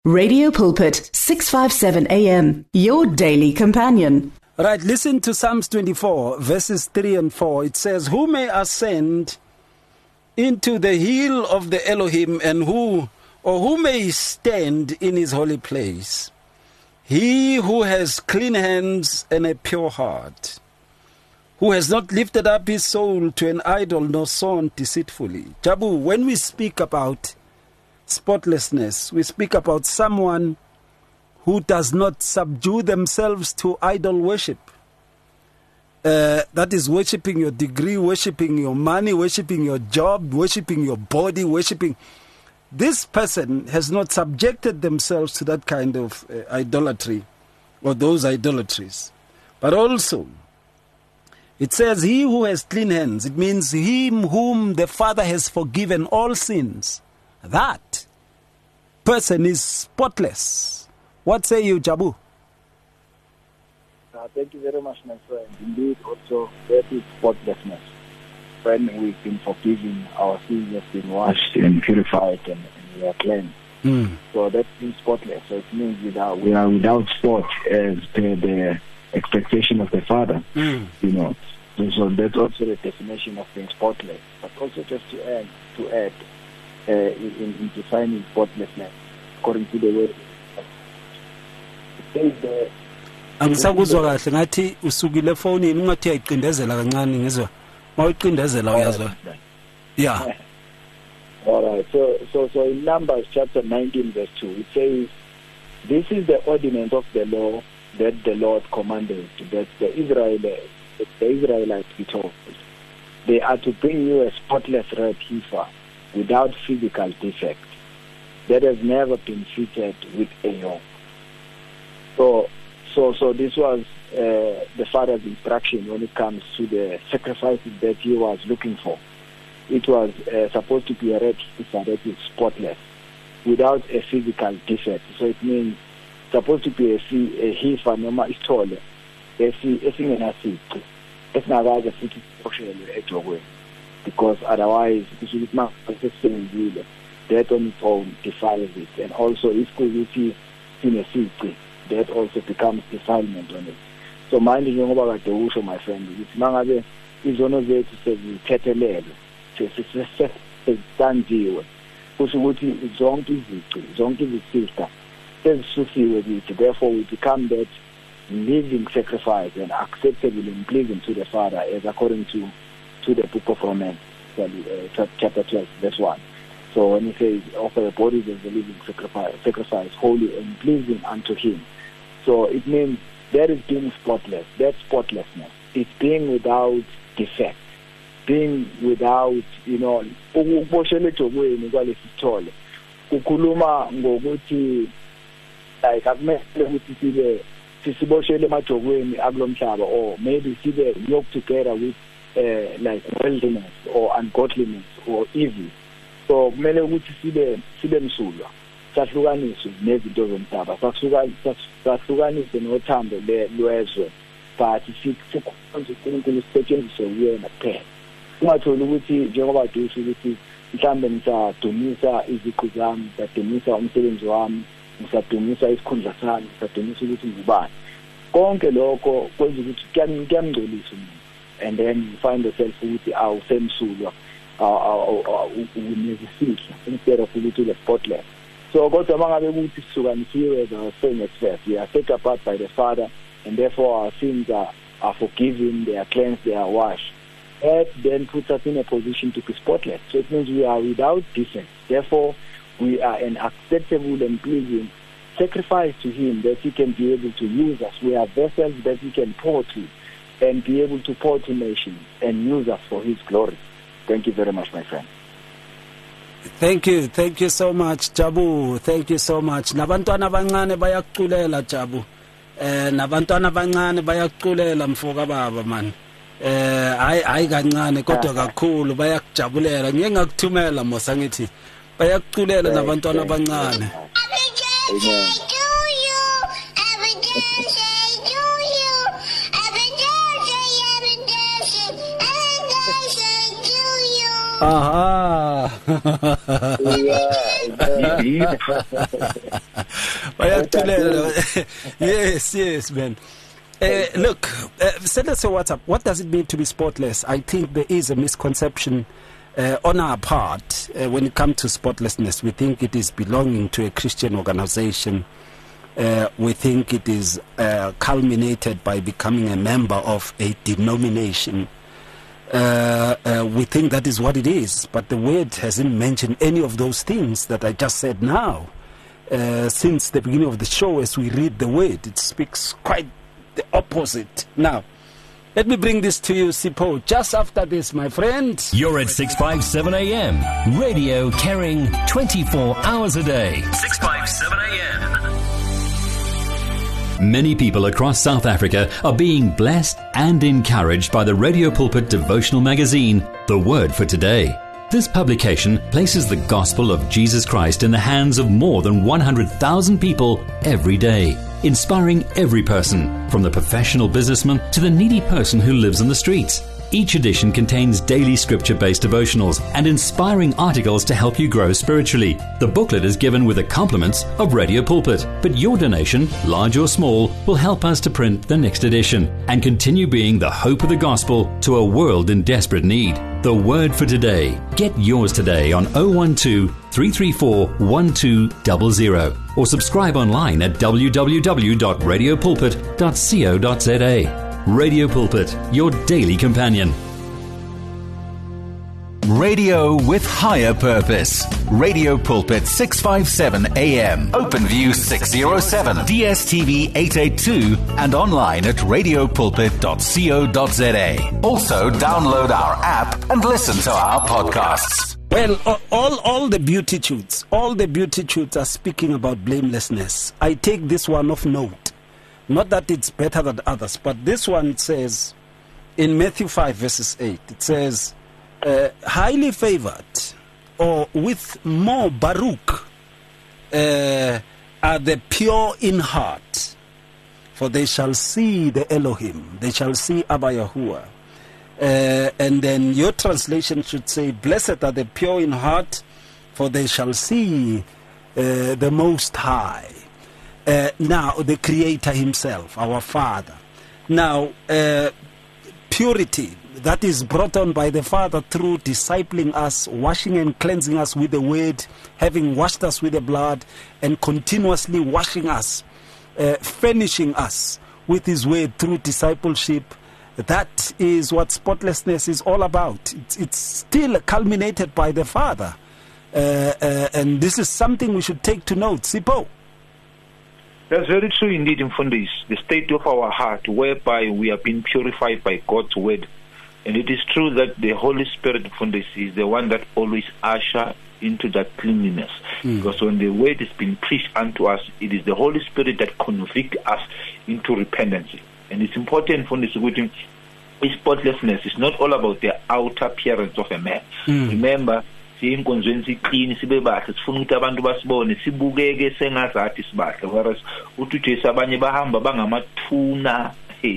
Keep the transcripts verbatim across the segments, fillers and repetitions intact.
Radio Pulpit, six fifty-seven A M, your daily companion. Right, listen to Psalms twenty-four, verses three and four. It says, "Who may ascend into the hill of the Elohim, and who, or who may stand in his holy place? He who has clean hands and a pure heart, who has not lifted up his soul to an idol nor sown deceitfully." Jabu, when we speak about spotlessness, we speak about someone who does not subdue themselves to idol worship. Uh, that is worshipping your degree, worshipping your money, worshipping your job, worshipping your body, worshipping. This person has not subjected themselves to that kind of uh, idolatry or those idolatries. But also, it says, "He who has clean hands," it means him whom the Father has forgiven all sins. That person is spotless. What say you, Jabu? Uh, thank you very much, my friend. Indeed, also, that is spotlessness. When we've been forgiven, our sins have been washed and purified, and, and we are cleansed. Mm. So that is spotless. So it means without, we are without spot as per the expectation of the Father. Mm. You know, so, so that's also the definition of being spotless. But also, just to add, to add, uh, in, in defining spotlessness, according to the way it says the angisakuzwa kahle ngathi usukile efonini ungathi uyayicindezela kancane ngizwa mawucindezela uyazwa. Yeah. All right. So so so in Numbers chapter nineteen verse two, it says, "This is the ordinance of the law that the Lord commanded, that the Israelites the Israelites be told. They are to bring you a spotless red heifer without physical defect that has never been fitted with a yoke." So, so, so this was uh, the Father's instruction when it comes to the sacrifices that he was looking for. It was uh, supposed to be a red heifer that is spotless, without a physical defect. So it means supposed to be a, a heifer noma isithole esingenasici esingakaze futhi siboshelwe ejokweni, because otherwise kushukuthi masesenzile that on its own defiles it, and also if kuthi sinesici, that also becomes defilement on it. So manje njengoba kade usho, my friend, ukuthi mangabe izono zethu sezithethelele sezisandiwe, kusho ukuthi zonke izici, zonke izisista sezisusiwe kithi, therefore we become that living sacrifice and acceptable and pleasing to the Father, as according to to the book of Romans, uh, chapter twelve, verse one. So when he says, "Offer your bodies as a living sacrifice, sacrifice, holy and pleasing unto Him," so it means that is being spotless. That spotlessness, it's being without defect, being without, you know, ukuboshela ejokweni kwalesi sithole. Ukhuluma ngokuthi like akumele ukuthi sibe sisiboshele emajokweni akulomhlaba, or maybe sibe yoked together with uh, like worldliness or ungodliness or evil. So kumele ukuthi sibe sibe msulwa, sahlukaniswe nezinto zomhlaba, sahlukaniswe nothambo lwezwe, but sikhonze uNkulunkulu sisetshenziswe uyena kuphela. Ungatholi ukuthi njengoba dusho ukuthi mhlambe ngisadumisa iziqu zami, ngisadumisa umsebenzi wami, ngisadumisa isikhundla sami, ngisadumisa ukuthi ngubani. Konke lokho kwenza ukuthi kuyamngcolisa umuntu, and then you find yourself ukuthi awusemsulwa, unezisihla instead of ukuthi ule spotless. So kodwa mangabe ukuthi sihlukanisiwe, as I was saying at first, we are set apart by the Father, and therefore our sins are, are forgiven, they are cleansed, they are washed. That then puts us in a position to be spotless. So it means we are without defect. Therefore, we are an acceptable and pleasing sacrifice to Him, that He can be able to use us. We are vessels that He can pour to and be able to pour to nations and use us for His glory. Thank you very much, my friend. Thank you, thank you so much, Jabu. Thank you so much. Nabantwana abancane bayakuculela, Jabu. Eh nabantwana abancane bayakuculela mfoka baba man. Eh hayi hayi kancane kodwa kakhulu bayakujabulela. Ngeke ngakuthumela mosa ngithi bayakuculela nabantwana abancane. Amen. Aha. Yeah, Yes, yes, man. Uh, look, uh, send us a WhatsApp. What does it mean to be spotless? I think there is a misconception uh, on our part uh, when it comes to spotlessness. We think it is belonging to a Christian organization. Uh, we think it is uh, culminated by becoming a member of a denomination. Uh, uh, we think that is what it is, but the word hasn't mentioned any of those things that I just said now. Uh, since the beginning of the show, as we read the word, it speaks quite the opposite. Now, let me bring this to you, Sipho, just after this, my friend. You're at six fifty-seven A M. Radio carrying twenty-four hours a day. six fifty-seven A M. Many people across South Africa are being blessed and encouraged by the Radio Pulpit devotional magazine, The Word for Today. This publication places the gospel of Jesus Christ in the hands of more than one hundred thousand people every day, inspiring every person, from the professional businessman to the needy person who lives on the streets. Each edition contains daily scripture-based devotionals and inspiring articles to help you grow spiritually. The booklet is given with the compliments of Radio Pulpit, but your donation, large or small, will help us to print the next edition and continue being the hope of the gospel to a world in desperate need. The Word for Today. Get yours today on oh one two, three three four, one two zero zero or subscribe online at w w w dot radio pulpit dot co dot z a. Radio Pulpit, your daily companion. Radio with higher purpose. Radio Pulpit six fifty-seven A M. OpenView six oh seven. D S T V eight eighty-two and online at radio pulpit dot co dot z a. Also download our app and listen to our podcasts. Well, all, all the beatitudes, all the beatitudes are speaking about blamelessness. I take this one of note. Not that it's better than others, but this one says, in Matthew five verses eight, it says, uh, highly favored or with more baruch uh, are the pure in heart, for they shall see the Elohim, they shall see Abba Yahuwah. Uh, and then your translation should say, blessed are the pure in heart, for they shall see uh, the Most High. Uh, now, the Creator Himself, our Father. Now, uh, purity, that is brought on by the Father through discipling us, washing and cleansing us with the Word, having washed us with the blood, and continuously washing us, uh, finishing us with His Word through discipleship. That is what spotlessness is all about. It's, it's still culminated by the Father. Uh, uh, and this is something we should take to note. Sipho. That's very true indeed, Mfundis. The state of our heart, whereby we are being purified by God's word. And it is true that the Holy Spirit, Mfundis, is the one that always ushers into that cleanliness. Mm. Because when the word is being preached unto us, it is the Holy Spirit that convicts us into repentance. And it's important, Mfundis, spotlessness is not all about the outer appearance of a man. Mm. Remember, siyinkonzweni clean sibe bahle sifuna ukuthi abantu basibone sibukeke sengazathi sibahle, whereas uthi abanye bahamba bangamathuna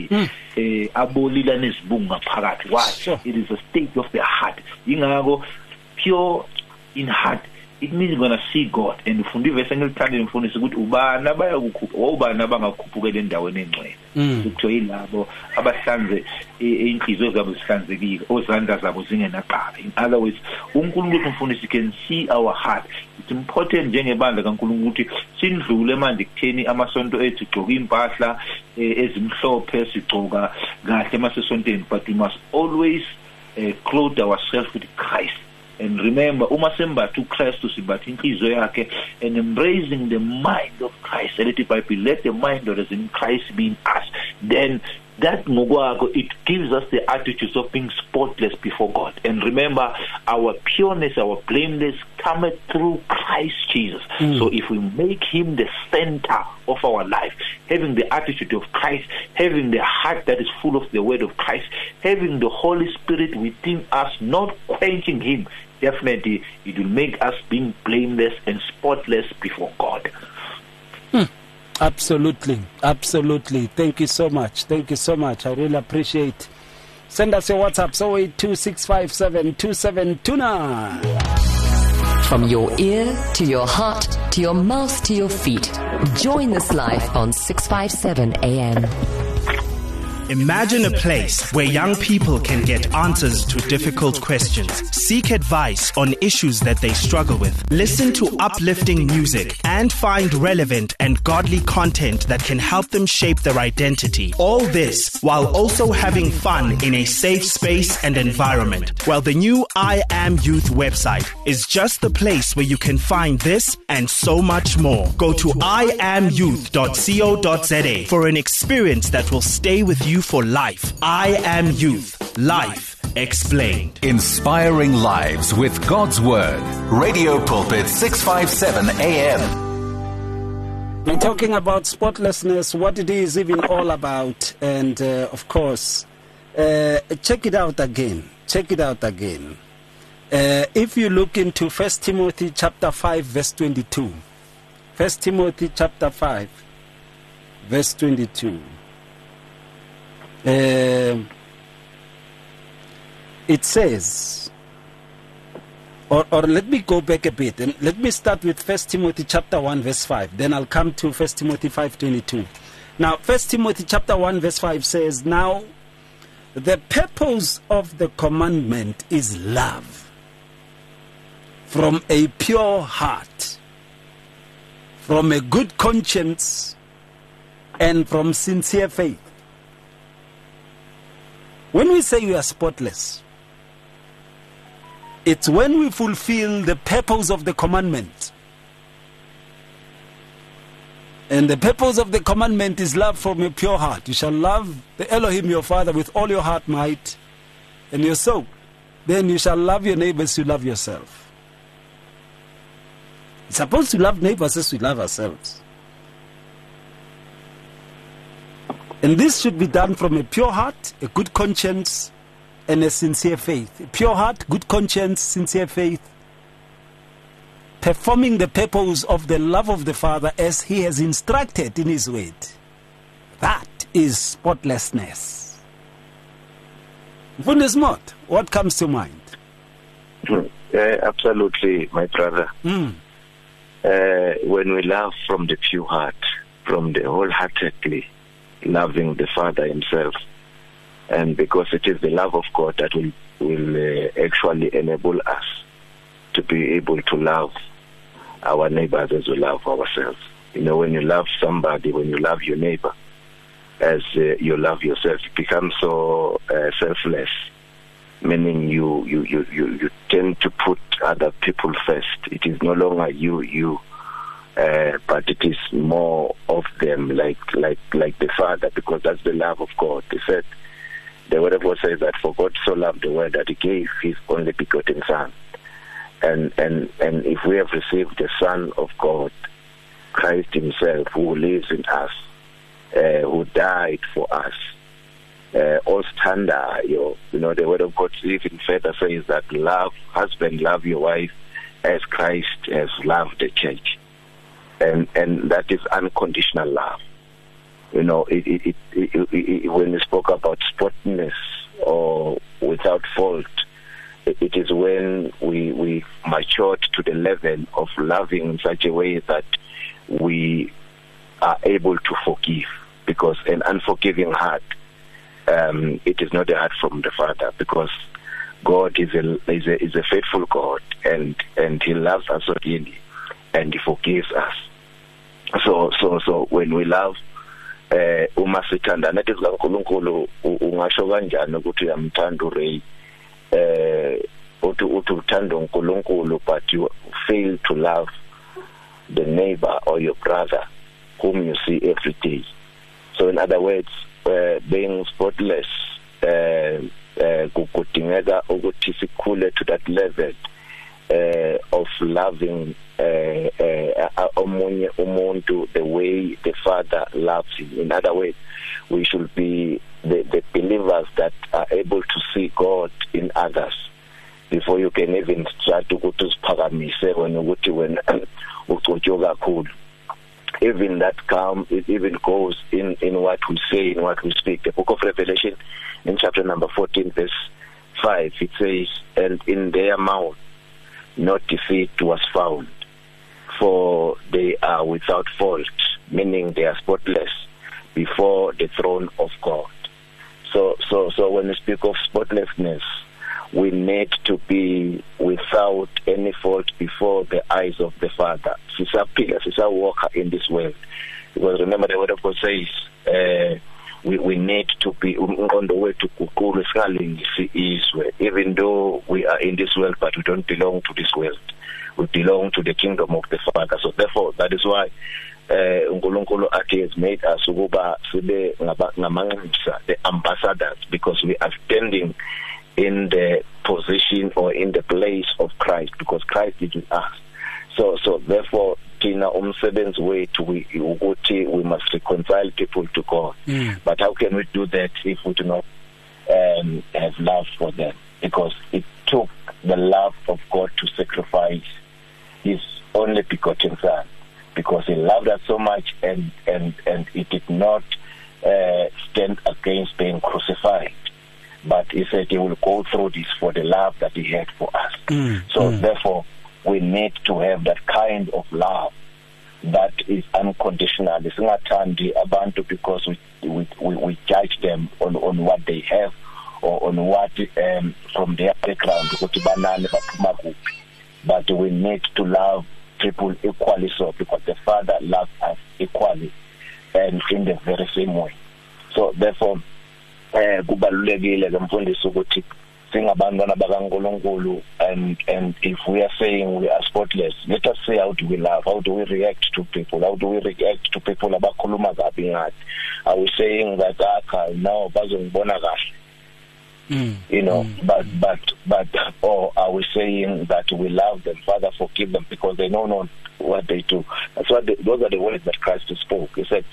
eh abolila nezibungu ngaphakathi. Why? It is a state of the heart. Ingako pure in heart, it means you're going to see God. And ufundi verse ngilithanda ngifundisa ukuthi ubani abayakukhupha ubani abangakhuphukela endaweni engcwele. Ukuthiwa yilabo abahlanze inhliziyo zabo zihlanzekile, ozandla zabo zingenaqaba. In other words, uNkulunkulu umfundisi can see our heart. It's important njengebandla kaNkulunkulu ukuthi sindlule manje kutheni amasonto ethu igcoka impahla ezimhlophe sigcoka kahle emasesontweni, but we must always uh, clothe ourselves with Christ. And remember, uma sembatha uKristu sibatha inhliziyo yakhe, and embracing the mind of Christ. And let the mind that is in Christ be in us. Then that ngokwakho, it gives us the attitudes of being spotless before God. And remember, our pureness, our blameless cometh through Christ Jesus. Mm. So if we make Him the center of our life, having the attitude of Christ, having the heart that is full of the word of Christ, having the Holy Spirit within us, not quenching Him, definitely it will make us being blameless and spotless before God. Hmm. Absolutely, absolutely. Thank you so much. Thank you so much. I really appreciate. Send us your WhatsApp, oh eight two six five seven two seven two nine. From your ear to your heart to your mouth to your feet. Join this live on six fifty-seven A M. Imagine a place where young people can get answers to difficult questions, seek advice on issues that they struggle with, listen to uplifting music, and find relevant and godly content that can help them shape their identity. All this while also having fun in a safe space and environment. Well, the new I Am Youth website is just the place where you can find this and so much more. Go to i am youth dot co dot za for an experience that will stay with you for life. I Am Youth. Life explained. Inspiring lives with God's Word. Radio Pulpit six fifty-seven A M. We're talking about spotlessness, what it is even all about, and uh, of course, uh, check it out again. Check it out again. Uh, if you look into First Timothy chapter five, verse twenty-two. First Timothy chapter five, verse twenty-two. Uh, it says, or, or let me go back a bit, and let me start with First Timothy chapter one, verse five. Then I'll come to First Timothy five twenty-two. Now, First Timothy chapter one, verse five says, now the purpose of the commandment is love from a pure heart, from a good conscience, and from sincere faith. When we say we are spotless, it's when we fulfill the purpose of the commandment. And the purpose of the commandment is love from a pure heart. You shall love the Elohim your Father with all your heart, might, and your soul. Then you shall love your neighbors, you love yourself. We're supposed to love neighbors as we love ourselves. And this should be done from a pure heart, a good conscience, and a sincere faith. A pure heart, good conscience, sincere faith. Performing the purpose of the love of the Father as He has instructed in His word. That is spotlessness. Bundesmot, what comes to mind? Mm, uh, absolutely, my brother. Mm. Uh, when we love from the pure heart, from the wholeheartedly, loving the Father Himself, and because it is the love of God that will will uh, actually enable us to be able to love our neighbors as we love ourselves. You know, when you love somebody, when you love your neighbor as uh, you love yourself, you become so uh, selfless, meaning you, you, you, you, you tend to put other people first. It is no longer you, you, Uh, but it is more of them, like like like the Father, because that's the love of God. He said, the word of God says that for God so loved the world that He gave His only begotten Son. And and and if we have received the Son of God, Christ Himself, who lives in us, uh, who died for us, uh, all standard, you know, the word of God even further says that love, husband, love your wife as Christ has loved the church. And and that is unconditional love. You know, it, it, it, it, it, when we spoke about spotlessness or without fault, it, it is when we we matured to the level of loving in such a way that we are able to forgive. Because an unforgiving heart, um, it is not a heart from the Father. Because God is a is a is a faithful God, and and He loves us dearly, and He forgives us. So so so when we love, eh uma sithanda nathi zikaNkulunkulu ungasho kanjani ukuthi uyamthanda uRay, eh uthi uthi uthanda uNkulunkulu but you fail to love the neighbor or your brother whom you see every day. So in other words, uh, being spotless, uh, uh, kudingeka ukuthi sikhule to that level uh, of loving uh, uh, omunye umuntu the way the Father loves him. In other words, we should be the, the believers that are able to see God in others before you can even start to go to Spagamise when you when ucojoga cool. Even that calm, it even goes in, in what we say, in what we speak. The book of Revelation, in chapter number fourteen, verse five, it says, and in their mouth no defeat was found, for they are without fault, meaning they are spotless before the throne of God. So, so, so when we speak of spotlessness, we need to be without any fault before the eyes of the Father. Sisaphila, sisawalk in this world. Because remember, the word of God says, uh, we, we need to be on the way to Kukulu, even though we are in this world, but we don't belong to this world. We belong to the kingdom of the Father. So therefore, that is why uNkulunkulu uh, has made us ukuba sibe ngamanxusa, the ambassadors, because we are standing in the position or in the place of Christ, because Christ is with us. So, so therefore, tina umsebenzi wethu ukuthi we must reconcile people to God. Mm. But how can we do that if we do not um, have love for them? Because it took the love of God to sacrifice His only begotten Son, because He loved us so much, and and and it did not uh, stand against being crucified. But He said He will go through this for the love that He had for us. Mm, so mm. therefore, we need to have that kind of love that is unconditional. It's not abantu because we, we we we judge them on, on what they have or on what um, from their background. But we need to love people equally, so because the Father loves us equally and in the very same way. So therefore, kubalulekile ngemfundiso ukuthi singabantwana bakaNkulunkulu, and and if we are saying we are spotless, let us say, how do we love? How do we react to people? How do we react to people abakhuluma kabi ngathi? Are we saying that akha no bazongibona kahle? Mm, you know, mm, but but but or are we saying that we love them, Father, forgive them, because they know not what they do? That's what they, those are the words that Christ spoke. He said,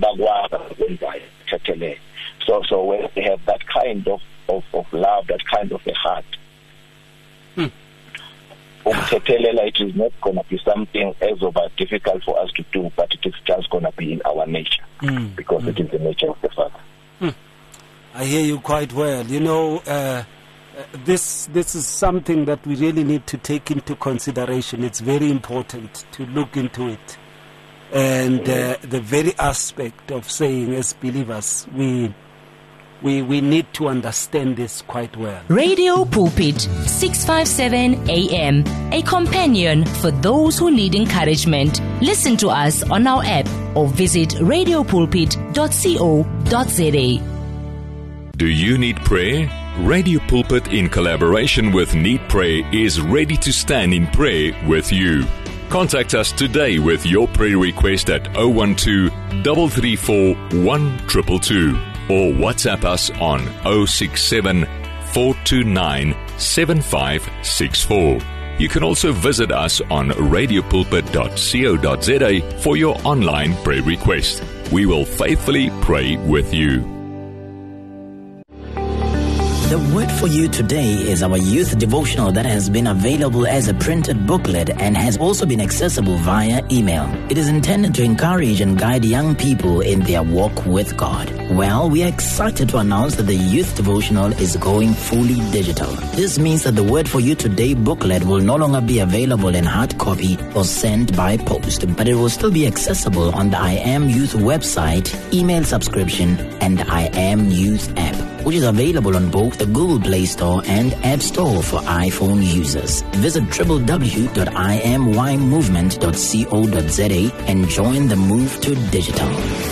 so so when we have that kind of, of, of love, that kind of a heart, mm. it is not going to be something as over difficult for us to do, but it is just going to be in our nature, mm, because mm. it is the nature of the Father. Mm. I hear you quite well. You know, uh, this this is something that we really need to take into consideration. It's very important to look into it. And uh, the very aspect of saying, as believers, we, we, we need to understand this quite well. Radio Pulpit, six fifty-seven A M, a companion for those who need encouragement. Listen to us on our app or visit radio pulpit dot co dot za. Do you need prayer? Radio Pulpit, in collaboration with Need Pray, is ready to stand in prayer with you. Contact us today with your prayer request at zero one two, three three four, one two two two or WhatsApp us on zero six seven, four two nine, seven five six four. You can also visit us on radio pulpit dot co dot za for your online prayer request. We will faithfully pray with you. The word for you today is our youth devotional that has been available as a printed booklet and has also been accessible via email. It is intended to encourage and guide young people in their walk with God. Well, we are excited to announce that the youth devotional is going fully digital. This means that the word for you today booklet will no longer be available in hard copy or sent by post, but it will still be accessible on the I Am Youth website, email subscription, and I Am Youth app, which is available on both the Google Play Store and App Store for iPhone users. Visit w w w dot i m y movement dot co dot za and join the move to digital.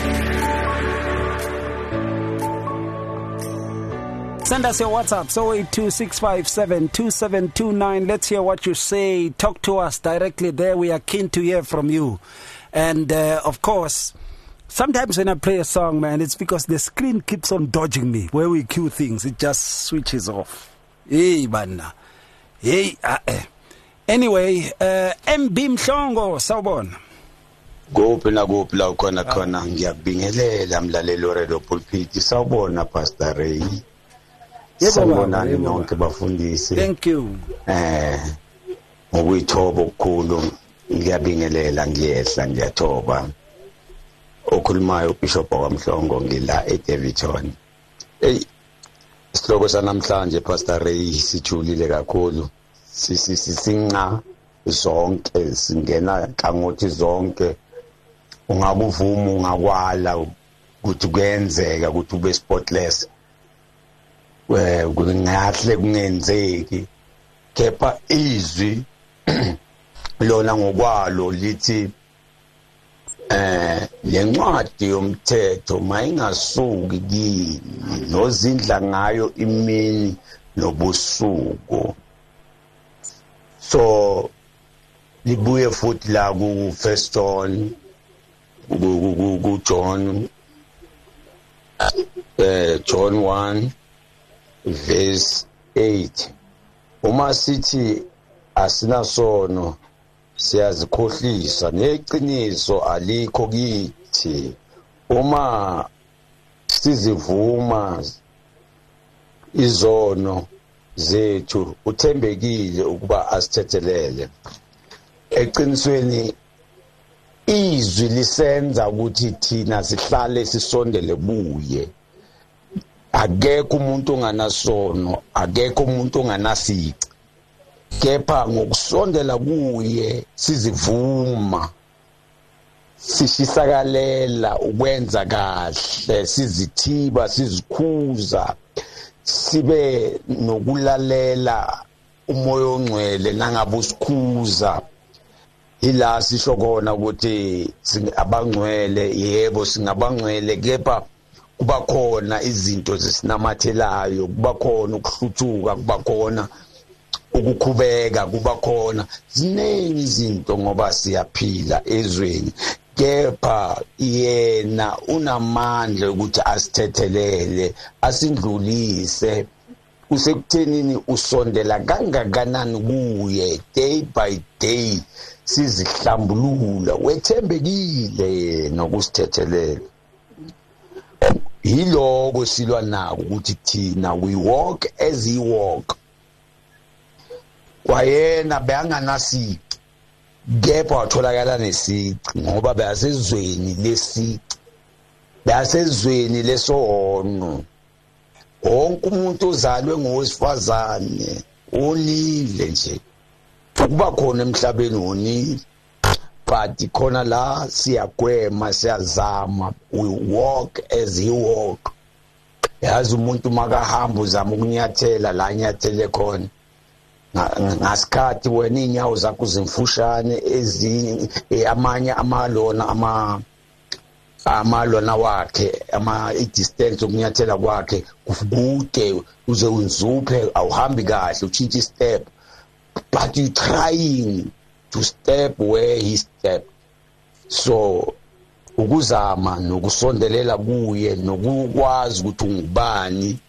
Send us your WhatsApp, zero eight two, six five seven, two seven two nine. Let's hear what you say. Talk to us directly there. We are keen to hear from you. And, uh, of course, sometimes when I play a song, man, it's because the screen keeps on dodging me. Where we cue things, it just switches off. Hey, bana. Hey, uh, uh. Anyway, uh, M B Mhlongo, sawubona. Kuphi na kuphi la ukhona khona ngiyakubingelela mlalelo Radio Pulpit. Sawubona Pastor Ray. Sawubonani nonke bafundisi. Thank you. Eh, ngokuyithoba okukhulu ngiyabingelela ngiyehla ngiyathoba. Okhulumayo uBishop waMhlongo ngila eDavidton. Hey, isihloko sanamhlanje Pastor Ray sijulile kakhulu. sisinqa zonke singena kangothi zonke ungakuvuma ungakwala ukuthi kuyenzeka ukuthi ube spotless we kungahle kungenzeki kepha izwi lona ngokwalo lithi eh lencwadi yomthetho mayingasuki kimi nozindla ngayo imini nobusuku. So libuye futhi la ku First John ku John eh John one verse eight uma sithi asinasono siyazikhohlisa neqiniso alikho kithi. Uma sizivuma izono zethu uthembekile ukuba asithethelele. Eqinisweni izwi lisenza ukuthi thina sihlale sisondele buye. Akekho umuntu onganasono, akekho umuntu onganasici. Kepha ngokusondela kuye sizivuma sishisakalela ukwenza kahle, sizithiba, sizikhuza, sibe nokulalela umoya ongcwele nangabe usikhuza. Ila sisho khona ukuthi abangcwele yebo singabangcwele kepha kuba khona izinto zesinamathelayo, kuba khona ukuhluthuka, kuba khona ukukhubeka, kuba khona ziningi izinto ngoba siyaphila ezweni. Kepha yena unamandla ukuthi asithethelele, asindlulise. Usekuthenini usondela kangakanani kuye day by day sizihlambulula, wethembekile nokusithethelela. Yiloko silwa nako ukuthi thina we walk as he walk. Kwayena beyanganasici kepha watholakala nesici ngoba beyasezweni lesici, beyasezweni lesono. Wonke umuntu ozalwe ngowesifazane onile nje, kuba khona emhlabeni onile, but khona la siyagwema siyazama, we walk as he walk. Yazi umuntu makahamba uzama ukunyathela la nyathele khona ngasikhathi wena inyawo zakho zimfushane ezinye amanye amalona ama amalona wakhe ama distance okunyathela kwakhe kude uze unzuphe awuhambi kahle uchintshe step, but you trying to step where he stepped. So ukuzama nokusondelela kuye nokukwazi ukuthi ungubani.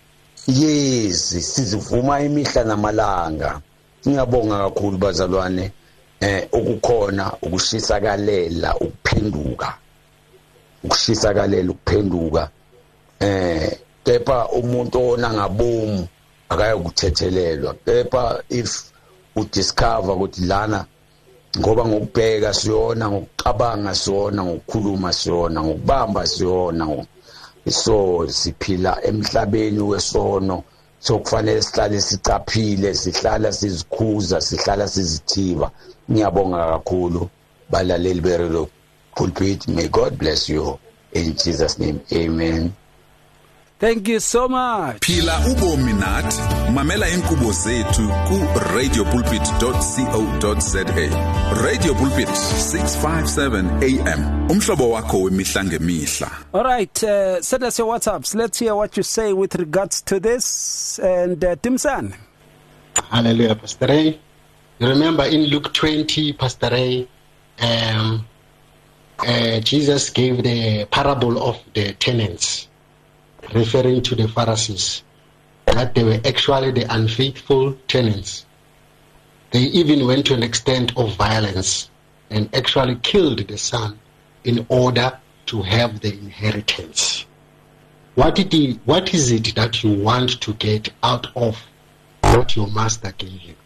Yes, sizivuma imihla namalanga. Ngiyabonga kakhulu bazalwane eh ukukhona ukushisakalela ukuphenduka. Ukushisakalela ukuphenduka eh kepha umuntu ona ngabomu akayokuthethelelwa. Kepha if udiscover ukuthi lana ngoba ngokubheka siyona, ngokucabanga siyona, ngokukhuluma siyona, ngokubamba siyona, so siphila emhlabeni wesono. So kufanele sihlale sicaphile, sihlala sizikhuza, sihlala sizithiba. Ngiyabonga kakhulu balaleli be-Radio Pulpit. May God bless you in Jesus name, amen. Thank you so much. Phila ubomi nathi, mamela inkqubo zethu ku radio pulpit dot co dot za. Radio Pulpit six fifty-seven A M. Umhlobo wakho wemihla ngemihla. All right, uh, send us your WhatsApps. Let's hear what you say with regards to this. And uh, Timsan. Hallelujah, Pastor Ray. You remember in Luke twenty, Pastor Ray, um, uh, Jesus gave the parable of the tenants, referring to the Pharisees, that they were actually the unfaithful tenants. They even went to an extent of violence and actually killed the son in order to have the inheritance. What, did he, what is it that you want to get out of what your master gave you?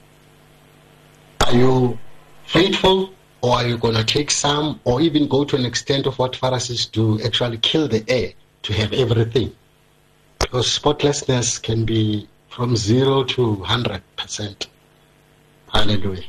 Are you faithful, or are you going to take some, or even go to an extent of what Pharisees do, actually kill the heir to have everything? Because spotlessness can be from zero to one hundred percent. Hallelujah.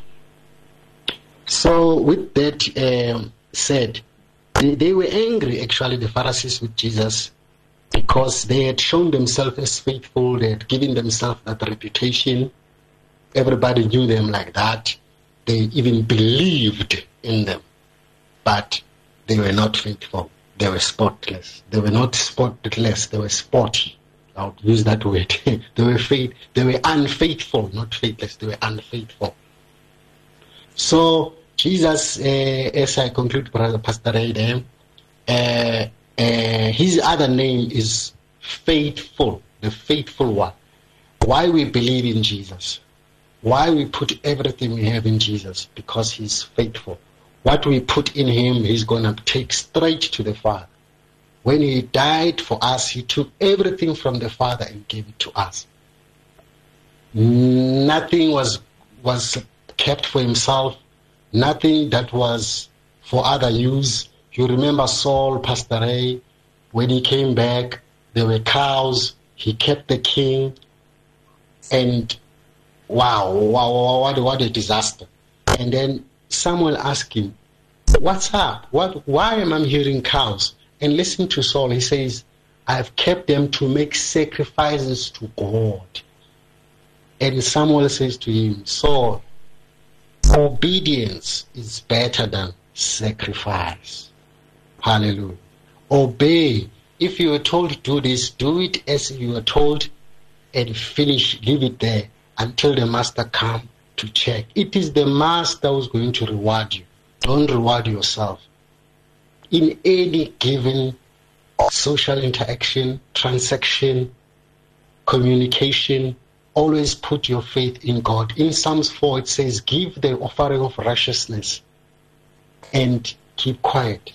So with that um, said, they, they were angry, actually, the Pharisees with Jesus, because they had shown themselves as faithful. They had given themselves that reputation. Everybody knew them like that. They even believed in them. But they were not faithful. They were spotless. They were not spotless. They were sporty. I would use that word. They were faith. They were unfaithful, not faithless. They were unfaithful. So Jesus, uh, as I conclude, Brother Pastor Ray, uh, uh, his other name is Faithful, the Faithful One. Why we believe in Jesus? Why we put everything we have in Jesus? Because he's faithful. What we put in him, he's going to take straight to the Father. When he died for us, he took everything from the Father and gave it to us. Nothing was was kept for himself. Nothing that was for other use. You remember Saul, Pastor Ray, when he came back, there were cows. He kept the king. And wow, wow, what, what a disaster. And then Samuel asked him, what's up? What? Why am I hearing cows? And listen to Saul. He says, I've kept them to make sacrifices to God. And Samuel says to him, Saul, obedience is better than sacrifice. Hallelujah. Obey. If you were told to do this, do it as you were told and finish, leave it there until the master comes to check. It is the master who's going to reward you. Don't reward yourself. In any given social interaction, transaction, communication, always put your faith in God. In Psalms four, it says, give the offering of righteousness and keep quiet.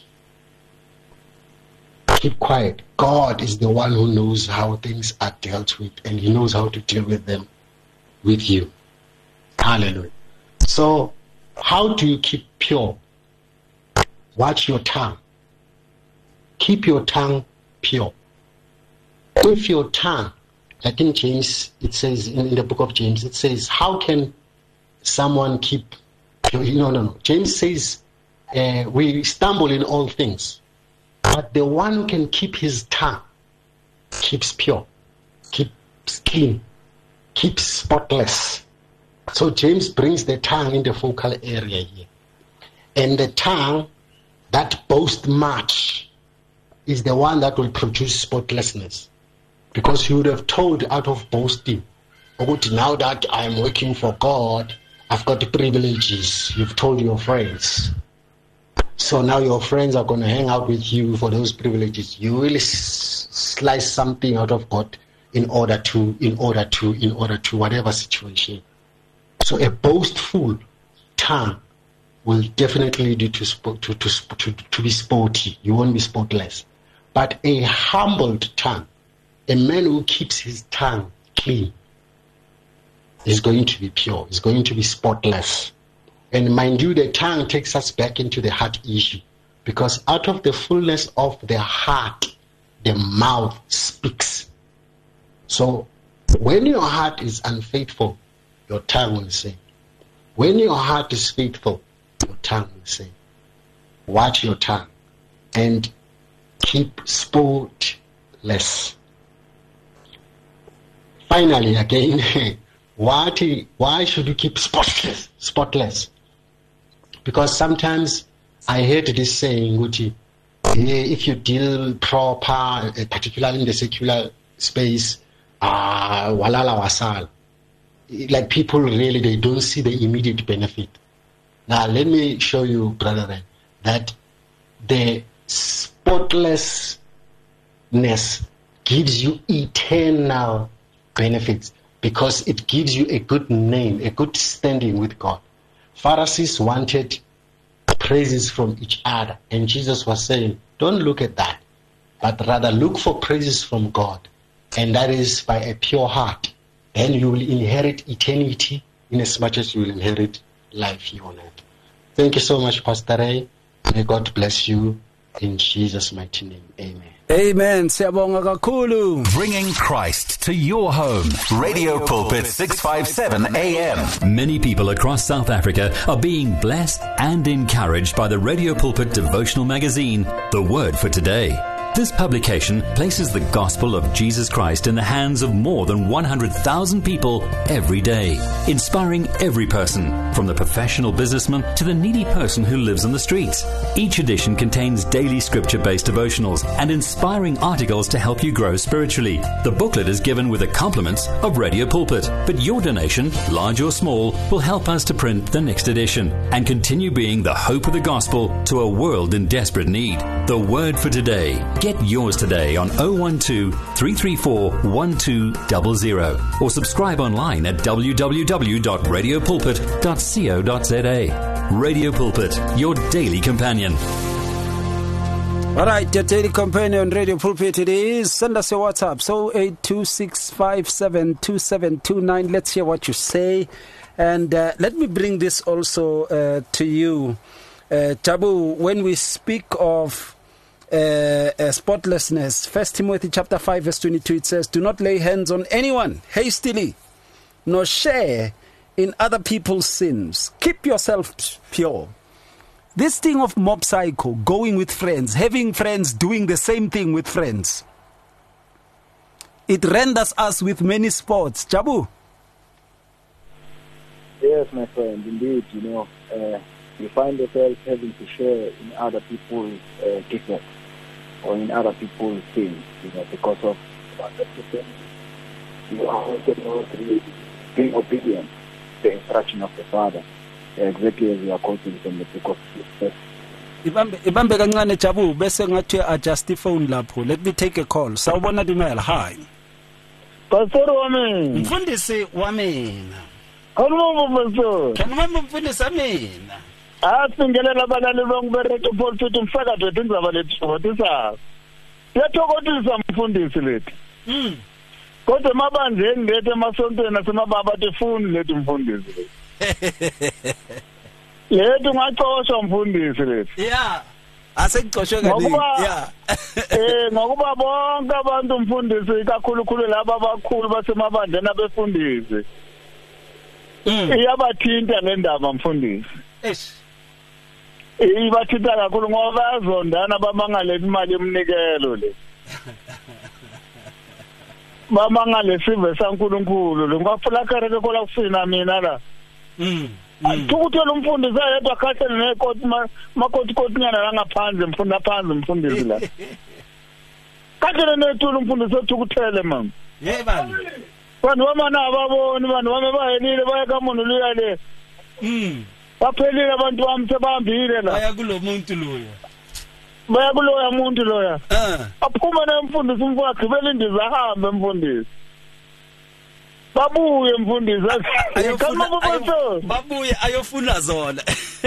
Keep quiet. God is the one who knows how things are dealt with, and he knows how to deal with them with you. Hallelujah. So, how do you keep pure? Watch your tongue. Keep your tongue pure. If your tongue, like in James, it says, in, in the book of James, it says, how can someone keep pure? No, no, no. James says, uh, we stumble in all things. But the one who can keep his tongue keeps pure, keeps clean, keeps spotless. So James brings the tongue in the focal area here. And the tongue that boasts much is the one that will produce spotlessness. Because you would have told out of boasting, oh, now that I'm working for God, I've got privileges. You've told your friends. So now your friends are going to hang out with you for those privileges. You will s- slice something out of God in order to, in order to, in order to whatever situation. So a boastful tongue will definitely lead you to, sp- to, to, to, to be sporty. You won't be spotless. But a humbled tongue, a man who keeps his tongue clean, is going to be pure, is going to be spotless. And mind you, the tongue takes us back into the heart issue. Because out of the fullness of the heart, the mouth speaks. So when your heart is unfaithful, your tongue will say. When your heart is faithful, your tongue will say. Watch your tongue and keep spotless. Finally, again, what, why should you keep spotless? Spotless. Because sometimes I heard this saying, Guti, if you deal proper, particularly in the secular space, ah, walala wasal. Like people really, they don't see the immediate benefit. Now, let me show you, brother, that the spotlessness gives you eternal benefits because it gives you a good name, a good standing with God. Pharisees wanted praises from each other, and Jesus was saying, don't look at that, but rather look for praises from God, and that is by a pure heart. Then you will inherit eternity in as much as you will inherit life here on earth. Thank you so much, Pastor Ray. May God bless you In Jesus' mighty name, amen. Amen. Siyabonga kakhulu. Bringing Christ to your home. Radio Pulpit six fifty-seven A M. Many people across South Africa are being blessed and encouraged by the Radio Pulpit devotional magazine, The Word for Today. This publication places the gospel of Jesus Christ in the hands of more than one hundred thousand people every day, inspiring every person, from the professional businessman to the needy person who lives on the streets. Each edition contains daily scripture-based devotionals and inspiring articles to help you grow spiritually. The booklet is given with the compliments of Radio Pulpit, but your donation, large or small, will help us to print the next edition and continue being the hope of the gospel to a world in desperate need. The Word for Today. Get yours today on oh one two, three three four, one two zero zero or subscribe online at w w w dot radio pulpit dot co dot z a. Radio Pulpit, your daily companion. All right, your daily companion on Radio Pulpit it is. Send us your WhatsApp, so eight two six five seven two seven two nine. Let's hear what you say. And uh, let me bring this also uh, to you. Uh, Tabu, when we speak of Uh, uh, spotlessness, First Timothy chapter five verse twenty-two, it says, do not lay hands on anyone hastily, nor share in other people's sins. Keep yourself pure. This thing of mob psycho, going with friends, having friends doing the same thing with friends, it renders us with many spots. Jabu? Yes, my friend, indeed, you know, uh, you find yourself having to share in other people's uh, defects or in other people's things, you know, because of what you are also being obedient to the instruction of the Father, exactly as you are quoting from the book of First. Ibambe kancane Jabu bese ngathi adjust phone lapho. Let me take a call. Sawubona Dumela. Hi. Pastor wami. Mfundisi wamina. Khuluma pastor. Khuluma mfundisi wamina. Asingelela abalali bonke beRadio Pulpit umsakazo wethu indaba lethu ngothisa. Siyathokozisa mfundisi lethu. Mm. Kodwa mabandleni lethu emasontweni nasemababa atifuni lethu mfundisi lethu. Lethu ngacoshwa mfundisi lethu. Yeah. Asekucoshwe kaningi. Yeah. Eh ngokuba bonke abantu mfundisi kakhulukhulu laba abakhulu basemabandleni abefundisi. Mm. Iyabathinta le ndaba mfundisi. Eish. Ibathinta kakhulu ngoba bayazondana bamangale imali yomnikelo le. Bamangale sive sankulunkulu lo ngafula kareke kola kufina mina la. Mm. Thukuthela umfundisi ayedwa khahlele nekoti makoti kotinyana la ngaphandle mfunda phansi mfundisi la. Khahlele nethula umfundisi othukuthele mama. Yebani. Vanhu vamana avavoni vanhu vame vahelile vaya ka munhu luya le. Mm. Baphelile abantu bami sebahambile la. Baya kulo muntu loya. Baya kuloya muntu loya. Eh. Aphuma nemfundisi umfundisi agqibela indiza ahambe mfundisi. Babuye mfundisi. Ayofuna babuye ayofuna zona.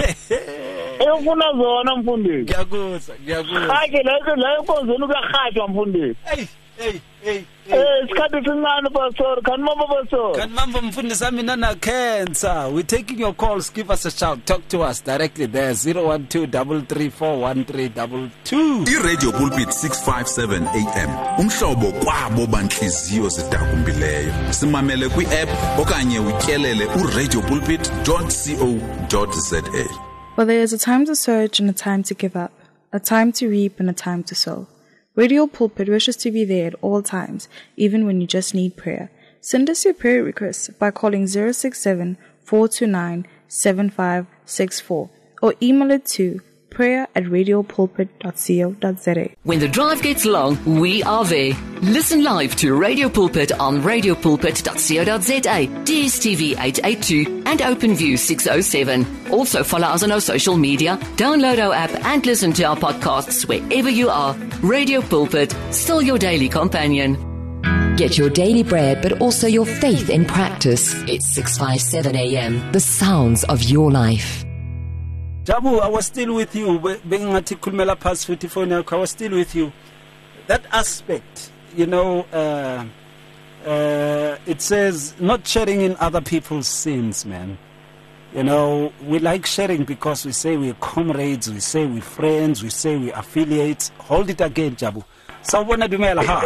Ayofuna zona mfundisi. Ngiyakuzwa, ngiyakuzwa. Hayi la la inkonzweni kuyahajwa mfundisi. Hey, hey, hey. Eh, isikhathi sincane pastor, kan mama pastor. Kan mama mfundisi ami nana cancer. We're taking your calls. Give us a shout. Talk to us directly there. zero one two, three three four, one three two two. iRadio Pulpit six fifty-seven A M. Umhlobo kwabo banhliziyo zidakumbileyo. Simamele kwi-app okanye utyelele u-radio pulpit dot co dot z a. For there is a time to search and a time to give up, a time to reap and a time to sow. Radio Pulpit wishes to be there at all times, even when you just need prayer. Send us your prayer requests by calling zero six seven, four two nine, seven five six four or email it to prayer at radio pulpit dot co dot z a. When the drive gets long, we are there. Listen live to Radio Pulpit on radio pulpit dot co dot z a, D S T V eight eighty-two and OpenView six oh seven. Also follow us on our social media, download our app and listen to our podcasts wherever you are. Radio Pulpit, still your daily companion. Get your daily bread, but also your faith in practice. It's six fifty-seven A M, the sounds of your life. Jabu, I was still with you. Bengathi khulumela phasi futhi phone yakho. I was still with you. That aspect, you know, uh, uh, it says not sharing in other people's sins, man. You know, we like sharing because we say we're comrades, we say we're friends, we say we're affiliates. Hold it again, Jabu. Sawubona Dumela, ha.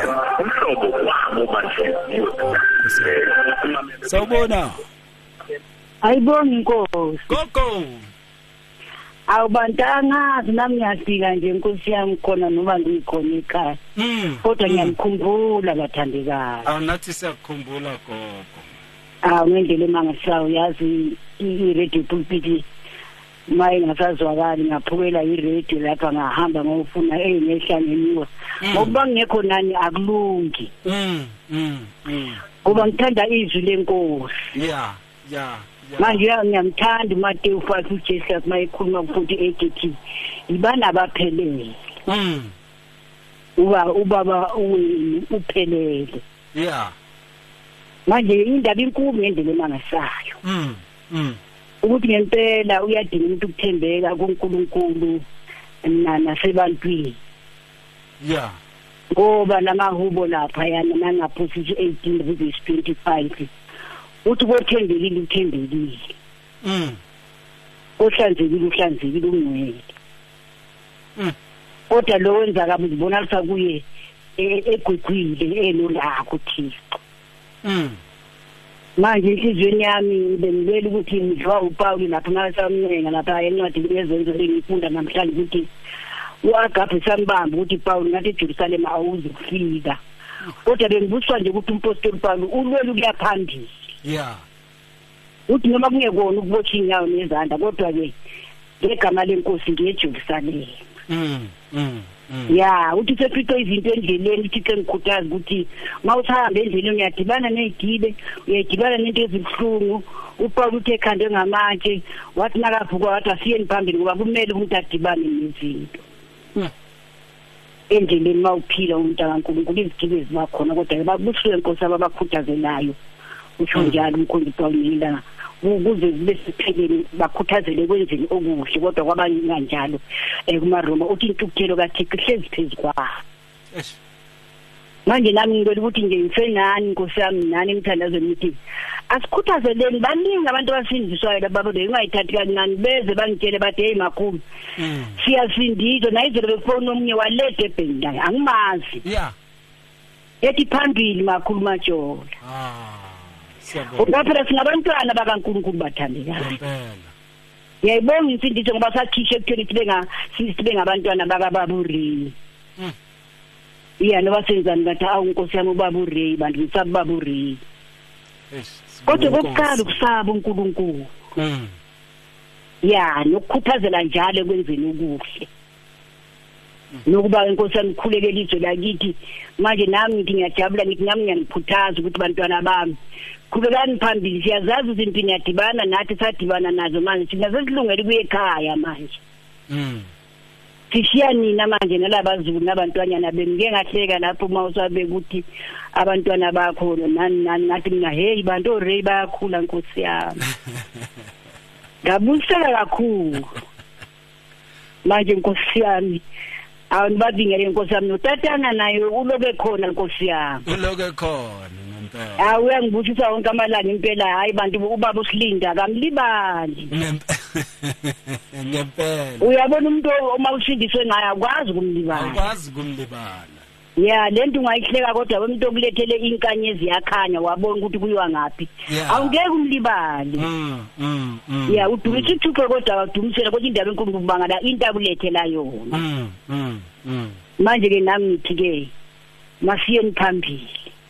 Sawubona. Ayibongi Nkosi. Gogo. Awubantanga nami ngiyafika nje Nkosi yami khona noma ngikhona ekhaya. Kodwa ngiyamkhumbula bathandekayo. Awunathi siyakukhumbula gogo. Ah ngendlela emangasayo yazi i-radio pulpit maye ngasazwakali ngaphukela i-radio lapha ngahamba ngofuna engehlangeniwa ngoba ngekho nani akulungi mm mm ngoba ngithanda izwi lenkosi yeah yeah manje ngiyamthanda uMateyu five uJesu mayikhuluma futhi ethi ibana abaphelele mm uba ubaba uphelele yeah manje indaba inkulu ngendlela emangasayo mm mm ukuthi ngempela uyadinga umuntu ukuthembeka kuNkulunkulu nasebantwini yeah ngoba namahubo lapha yana mangaphusi eighteen verse twenty-five uthi kothembekile uthembekile mm ohlanzekile uhlanzekile ungcwele mm kodwa lo wenza kabi uzibonalisa kuye egwegwile enolakho Thixo mm manje inhlizweni yami bengibela ukuthi ngidlwa uPaul lapha ngasamncenga lapha encwadini yezenzo engifunda namhlanje ukuthi uAgape sambamba ukuthi Paul ngathi eJerusalem awuzi kufika kodwa bengibuswa nje ukuthi umpostoli Paul ulwele ukuya phambili yeah uthi noma kungekona ukubotsha inyawo nezandla kodwa ke ngegama lenkosi ngeJerusalem mm mm ya uthi sephito izinto endleleni Thixo ngikhuthaza ukuthi mawuthamba endleleni uyadibana nezigibe uyadibana nento ezibhlungu uPaul uthe khande ngamatshe wathi nakavuka wathi asiyeni phambili ngoba kumele umuntu adibane nezinto endleleni mawuphila umuntu kaNkulunkulu izigibe ezibakhona kodwa babuswe inkosi abakhuthazelayo usho njalo umkhongi Paul nila ukuze kube siphekeni bakhuthazele kwenzeni okuhle kodwa kwabanye kanjalo kumaRoma uthi intukuthelo kaThixo ihlezi phezulu kwabo manje nami ngicela ukuthi nje ngifenani Nkosi yami nani ngithandaze ngithi asikhuthazeleni baningi abantu abasindiswayo laba bengayithathi kancane beze bangitshele bathi hey makhulu siyasindizwa nayizolo befone omunye walede ebhendayo angimazi yeah ethi phambili makhulu majola ah Uphela sinabantwana bakaNkulunkulu bathandekayo. Ngempela. Ngiyayibonga insindiso ngoba sathisha ekutheni sibe nga sibe ngabantwana bakababuri. Mm. Iya noba senzani ngathi awu Nkosi yami ubaburi bantu ngisababuri. Yes. Kodwa kokuqala ukusaba uNkulunkulu. Mm. Ya nokukhuthazela njalo ekwenzeni okuhle. Nokuba inkosi yami ikhulekele izwe lakithi manje nami ngithi ngiyajabula ngithi nami ngiyanikhuthaza ukuthi bantwana bami qhubekani phambili siyazazi izinto niyadibana nathi sadibana nazo manje thina sesilungele kuye ekhaya manje mm sishiya nina manje nalabazulu nabantwanyana bemike ngahleka lapho mawusabe ukuthi abantwana bakho nani nani nathi mina hey bantu orey bayakhula Nkosi yami ngabusela kakhulu manje Nkosi yami awunibadingele Nkosi yami notatana nayo ulobe khona Nkosi yami ulobe khona ngempela awu uyangibusisa wonke amalanga impela hayi bantu ubaba usilinda kamlibali ngempela uyabona umuntu uma usindiswe ngaye akwazi ukumlibala akwazi ukumlibala ya lento ungayihleka kodwa umuntu okulethele inkanyezi yakhanya wabona ukuthi kuyiwa ngapi awungeke umlibali mm mm ya udumisa uThixo kodwa awadumisela kodwa indaba enkulu kubangala into akulethela yona mm mm mm manje ke nami ngithi ke masiyeni phambili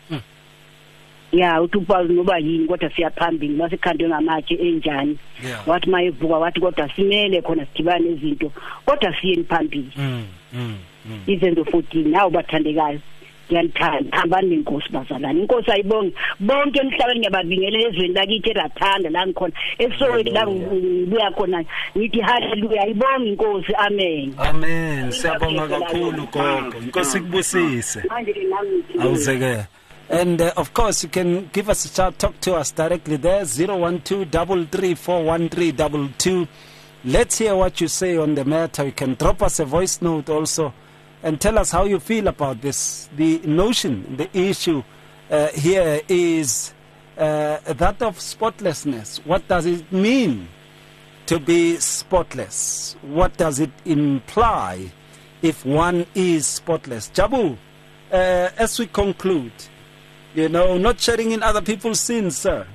ya uThupha noba yini kodwa siyaphambili masikhandwe ngamatshe enjani wathi mayevuka wathi kodwa simele khona sidibane izinto kodwa siyeni phambili mm mm izenzo fourteen nawo bathandekayo ngiyalithanda hambani nenkosi bazalwane inkosi ayibonge bonke emhlabeni ngiyababingelela ezweni lakithi erathanda la ngikhona eSoweto la ngibuya khona ngithi haleluya ayibonge inkosi amen amen siyabonga kakhulu gogo inkosi kubusise manje ke nami awuzeke. And uh, of course, you can give us a shout, talk to us directly there, zero one two, three three four, one three two two. Let's hear what you say on the matter. You can drop us a voice note also and tell us how you feel about this. The notion, the issue uh, here is uh, that of spotlessness. What does it mean to be spotless? What does it imply if one is spotless? Jabu, uh, as we conclude, you know, not sharing in other people's sins, sir.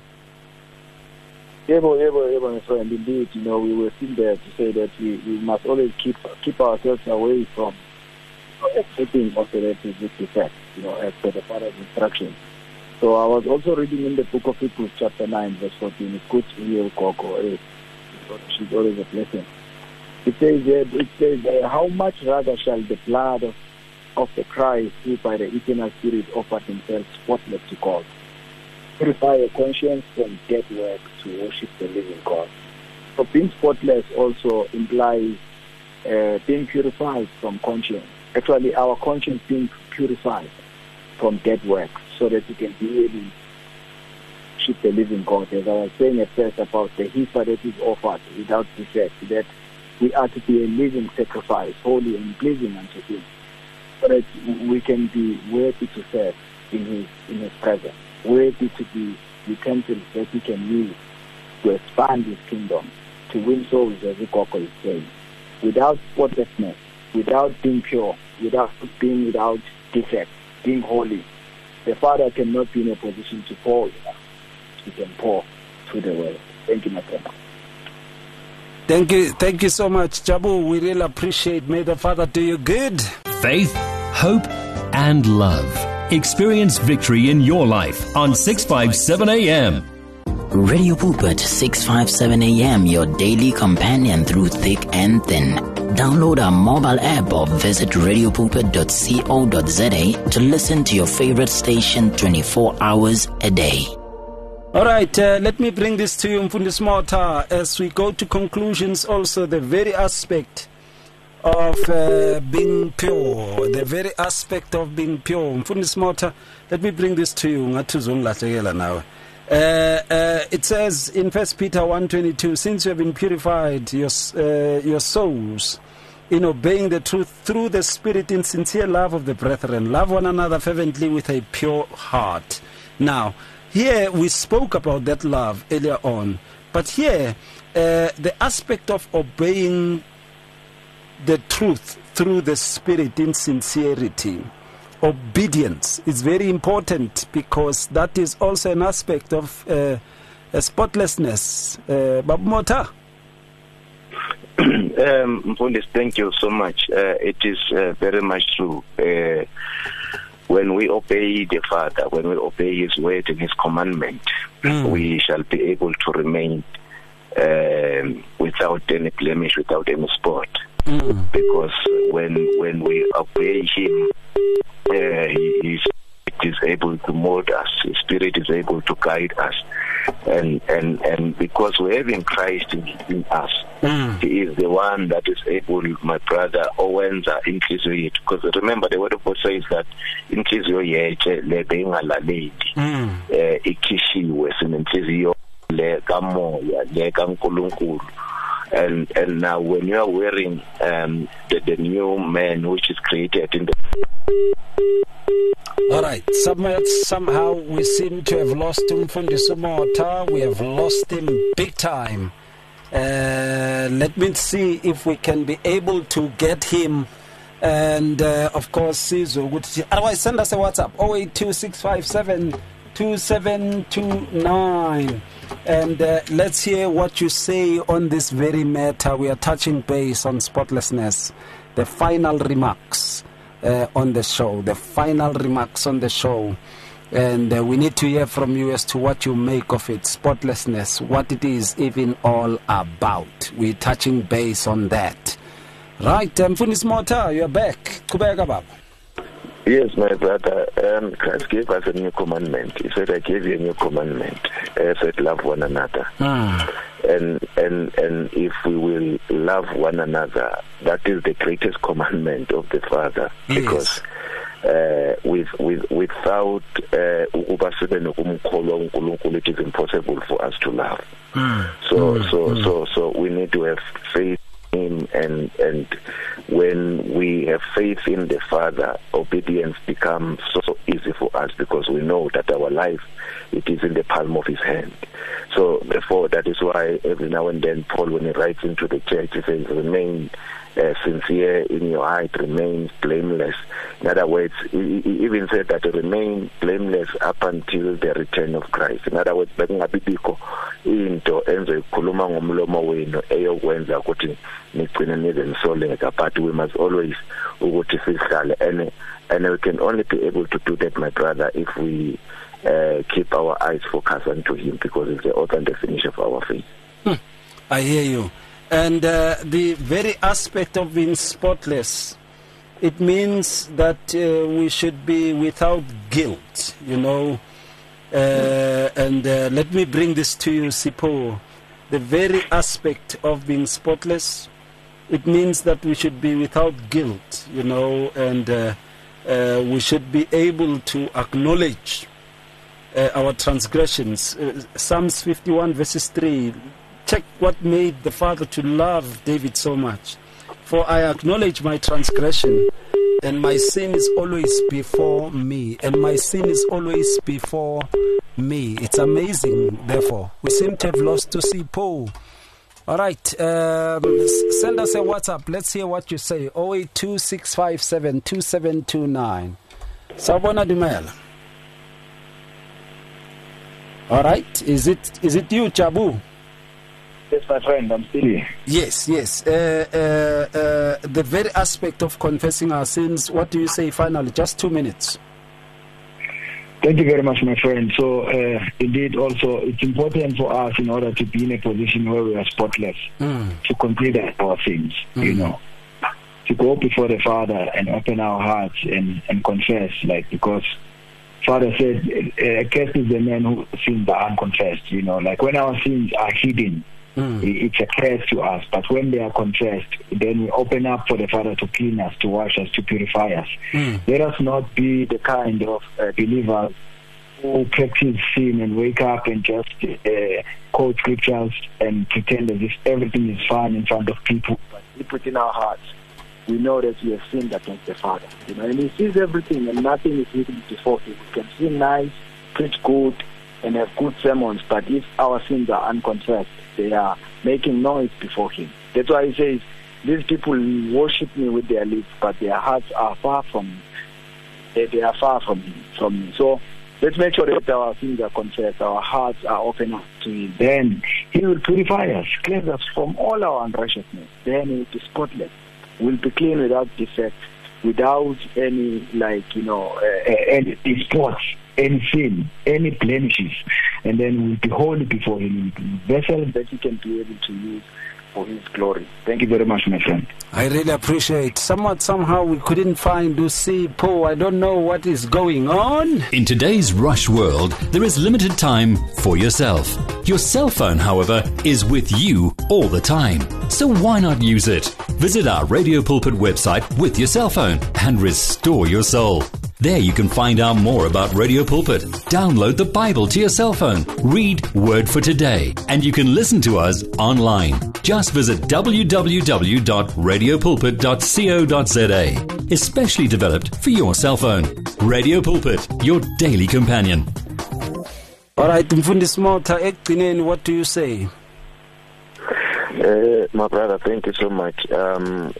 Ebo, ebo, ebo, my friend, indeed, you know, we were sitting there to say that we, we must always keep keep ourselves away from accepting authorities with defect, you know, as per the Father's instruction. So I was also reading in the book of Hebrews, chapter nine, verse fourteen. It's good to hear Koko. She's always a blessing. It says, uh, it says uh, how much rather shall the blood of, of the Christ, who by the eternal Spirit offered himself spotless to God, purify your conscience from dead works to worship the living God. So being spotless also implies uh, being purified from conscience. Actually, our conscience being purified from dead works, so that we can be able to worship the living God. As I was saying at first about the heifer that is offered without defect, that we are to be a living sacrifice, holy and pleasing unto Him, so that we can be worthy to serve in His in His presence, worthy to be utensils that He can use to expand His kingdom, to win souls, as Ikoko is saying. Without spotlessness, without being pure, without being without defect, being holy, the Father cannot be in a position to pour enough. He can pour to the world. Thank you, my friend. Thank you, thank you so much, Jabu. We really appreciate. May the Father do you good. Faith, hope, and love. Experience victory in your life on six fifty-seven A M. Radio Pulpit six fifty-seven A M, your daily companion through thick and thin. Download our mobile app or visit radio pulpit dot co dot za to listen to your favorite station twenty-four hours a day. All right, uh, let me bring this to you, Mfundisi Mota, as we go to conclusions. Also, the very aspect of uh, being pure, the very aspect of being pure. Mfundisi Mota, let me bring this to you. Now. Uh, uh, it says in First Peter one twenty-two, since you have been purified your, uh, your souls in obeying the truth through the Spirit in sincere love of the brethren, love one another fervently with a pure heart. Now, here we spoke about that love earlier on, but here uh, the aspect of obeying the truth through the Spirit in sincerity, obedience is very important, because that is also an aspect of uh, a spotlessness. Uh, Babu Mota. um, Mfundisi, thank you so much. Uh, it is uh, very much true. Uh, when we obey the Father, when we obey His word and His commandment, mm. we shall be able to remain um, without any blemish, without any spot. Mm. Because when when we obey Him, uh, He is is able to mold us. His Spirit is able to guide us, and and and because we have in Christ in, in us, mm. He is the one that is able, my brother, owenza inhliziyo yethu. Because remember, the word of God says that inhliziyo yethu le bengalaleli, eh ikhishiwe sinenhliziyo le kamoya le kaNkulunkulu. And and now when you are wearing um, the, the new man which is created in the... All right, somehow, somehow we seem to have lost Mfundisi Mota. We have lost him big time. Uh, let me see if we can be able to get him. And uh, of course, Sizo. Otherwise, send us a WhatsApp oh eight two six five seven two seven two nine. And uh, let's hear what you say on this very matter. We are touching base on spotlessness. The final remarks uh, on the show. The final remarks on the show. And uh, we need to hear from you as to what you make of it. Spotlessness, what it is even all about. We're touching base on that. Right, Mfundisi Mota, you're back. Kubeka Baba. Yes, my brother. Um, Christ gave us a new commandment. He said, "I gave you a new commandment." He said, "Love one another." Mm. And and and if we will love one another, that is the greatest commandment of the Father. Yes. Because uh, with with without uh, it is impossible for us to love. Mm. So mm. so mm. so so we need to have faith in, and and when we have faith in the Father, obedience becomes so, so easy for us, because we know that our life, it is in the palm of His hand. So therefore, that is why every now and then Paul, when he writes into the church, he says, remain uh, sincere in your heart, remain blameless. In other words, he, he even said that remain blameless up until the return of Christ. In other words, bekungabibikho into enzoyikhuluma ngomlomo wenu eyokwenza ukuthi nigcine nize nisoleka, but we must always ukuthi sihlale, and and we can only be able to do that, my brother, if we Uh, keep our eyes focused onto him, because it's the author and the finisher of our faith. Hmm. I hear you. And uh, the very aspect of being spotless, it means that uh, we should be without guilt, you know. Uh, and uh, let me bring this to you, Sipho. The very aspect of being spotless, it means that we should be without guilt, you know, and uh, uh, we should be able to acknowledge Uh, our transgressions. uh, Psalms fifty-one verses three, check what made the Father to love David so much. For I acknowledge my transgression, and my sin is always before me, and my sin is always before me. It's amazing, therefore. We seem to have lost to see Paul. All right, um, send us a WhatsApp. Let's hear what you say. oh eight two, six five seven, two seven two nine. Sabona Dumela. All right, is it is it you, Chabu? Yes, my friend, I'm still here. Yes, yes. Uh, uh, uh, the very aspect of confessing our sins, what do you say finally? Just two minutes. Thank you very much, my friend. So, uh, indeed, also, it's important for us, in order to be in a position where we are spotless, mm. to consider our sins, mm. you know, to go before the Father and open our hearts and, and confess, like, because Father said, uh, cursed is the man who sins are unconfessed, you know, like when our sins are hidden, mm. it's a curse to us, but when they are confessed, then we open up for the Father to clean us, to wash us, to purify us. Mm. Let us not be the kind of uh, believers who practice sin and wake up and just uh, quote scriptures and pretend as if everything is fine in front of people, but deep within our hearts, we know that we have sinned against the Father. You know, and He sees everything, and nothing is hidden before Him. We can sing nice, preach good, and have good sermons, but if our sins are unconfessed, they are making noise before Him. That's why He says, these people worship Me with their lips, but their hearts are far from Me. They, they are far from Him, from Me. So let's make sure that our sins are confessed, our hearts are open up to Him. Then He will purify us, cleanse us from all our unrighteousness. Then He will be spotless. Will be clean without defect, without any, like, you know, uh, any spots, any sin, any blemishes. And then we'll be holy before Him, vessels that He can be able to use for His glory. Thank you very much, my friend. I really appreciate. Somewhat, somehow, we couldn't find Lucy Poe. I don't know what is going on. In today's rush world, there is limited time for yourself. Your cell phone, however, is with you all the time. So why not use it? Visit our Radio Pulpit website with your cell phone and restore your soul. There you can find out more about Radio Pulpit. Download the Bible to your cell phone. Read Word for Today. And you can listen to us online. Just visit w w w dot radio pulpit dot co dot z a. Especially developed for your cell phone. Radio Pulpit, your daily companion. All right, Mfundisi Mota, ekugcineni, what do you say? Uh, my brother, thank you so much. Um,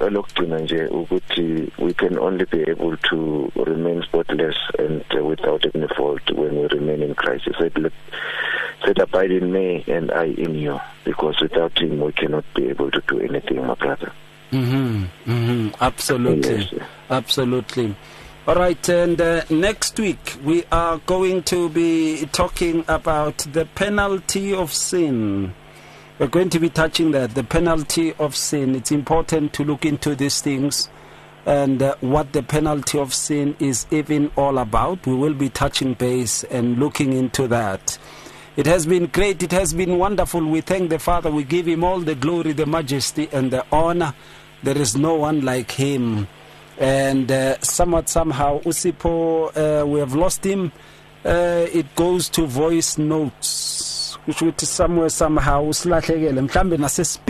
we can only be able to remain spotless and uh, without any fault when we remain in Christ. He said, let, said, abide in me and I in you, because without Him we cannot be able to do anything, my brother. Mm-hmm, mm-hmm, absolutely, yes, yes. Absolutely. All right, and uh, next week we are going to be talking about the penalty of sin. We're going to be touching that, the penalty of sin. It's important to look into these things and uh, what the penalty of sin is even all about. We will be touching base and looking into that. It has been great. It has been wonderful. We thank the Father. We give Him all the glory, the majesty, and the honor. There is no one like Him. And uh, somewhat, somehow, Usipo, uh, we have lost him. Uh, it goes to voice notes. Which would somewhere somehow usilahlekele mhlambe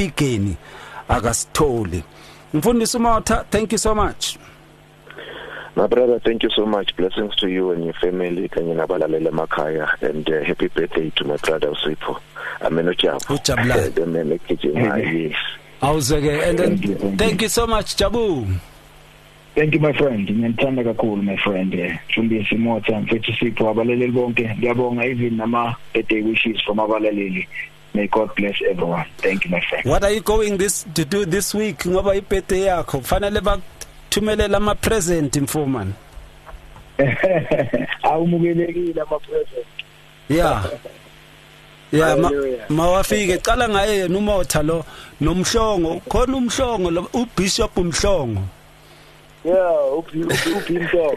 nasespeakeni akasitholi. Mfundisi Mota, thank you so much. My brother, thank you so much. Blessings to you and your family. Kanye nabalalele makhaya, and uh, happy birthday to my brother Usipho. Ameno Jabu. Ujabula. The man yes. Awuzeke, and then thank you, thank you so much, Jabu. Thank you, my friend. Ngiyamthanda kakhulu, my friend. Shumbi Simota, mfethu Sipho abalaleli bonke. Ngiyabonga even nama birthday wishes from abalaleli. May God bless everyone. Thank you, my friend. What are you going this to do this week? Ngoba ibirthday yakho. Fanele bakuthumelele ama present mfumana. Awumukelekile ama present. Yeah. Yeah, mawafike cala ngaye numotha lo nomhlongo khona umhlongo lo uBishop umhlongo. Yeah, uPinto.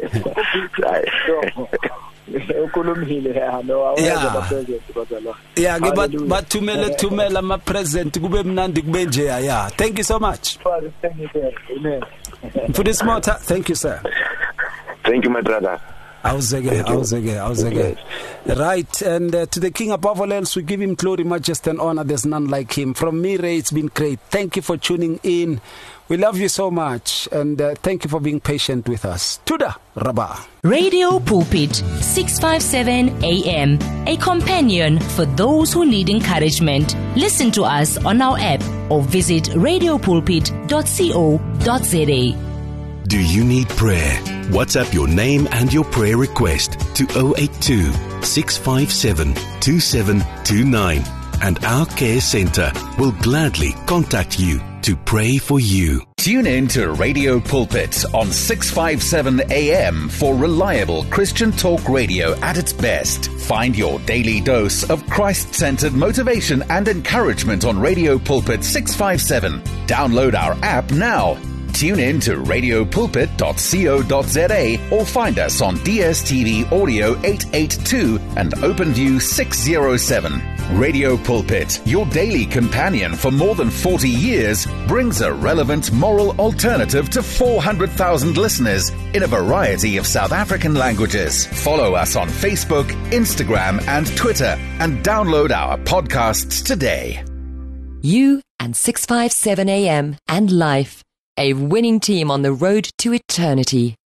Ukhulumile ha no aweza present bazalo. Yeah, ke bathumele thumela ama present kube mnandi kube nje yeah. Thank you so much. Thank you sir. Amen. For this matter, thank you sir. Thank you my brother. Awuzeke, awuzeke, awuzeke. Right, and uh, to the King above all else, we give him glory, majesty, and honor. There's none like him. From me, Ray, it's been great. Thank you for tuning in. We love you so much, and uh, thank you for being patient with us. Tuda Rabba. Radio Pulpit, six fifty-seven A M, a companion for those who need encouragement. Listen to us on our app or visit radio pulpit dot co dot za. Do you need prayer? WhatsApp your name and your prayer request to zero eight two, six five seven, two seven two nine, and our care center will gladly contact you to pray for you. Tune in to Radio Pulpit on six fifty-seven A M for reliable Christian talk radio at its best. Find your daily dose of Christ-centered motivation and encouragement on Radio Pulpit six fifty-seven. Download our app now. Tune in to radio pulpit dot co dot za or find us on D S T V Audio eight eighty-two and OpenView six oh seven. Radio Pulpit, your daily companion for more than forty years, brings a relevant moral alternative to four hundred thousand listeners in a variety of South African languages. Follow us on Facebook, Instagram, and Twitter, and download our podcasts today. You and six fifty-seven A M and Life. A winning team on the road to eternity.